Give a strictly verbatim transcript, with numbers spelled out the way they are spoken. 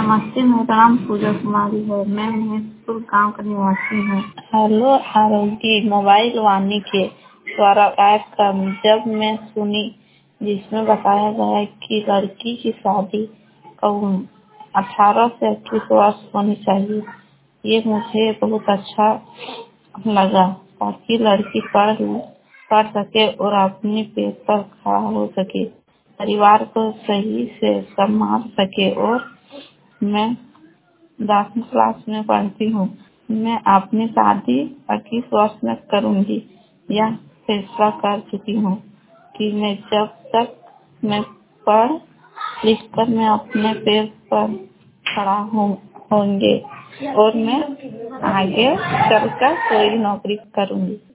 नमस्ते, मेरा नाम पूजा कुमारी है। मैं महेशपुर गांव का निवासी हूँ। हेलो आरोगी मोबाइल वाणी के द्वारा ऐप का जब मैं सुनी जिसमें बताया गया कि लड़की की शादी का उम्र अठारह से इक्कीस वर्ष होनी चाहिए, ये मुझे बहुत अच्छा लगा ताकि लड़की पढ़ पढ़ सके और अपने पैर पर खड़ा हो सके, परिवार को सही से संभाल सके। और मैं दसवीं क्लास में पढ़ती हूँ। मैं अपनी शादी इक्कीस वर्ष में करूँगी। यह फैसला कर चुकी हूँ कि मैं जब तक मैं पढ़ लिख कर मैं अपने पैर पर खड़ा हूँ होंगे और मैं आगे चलकर कोई नौकरी करूँगी।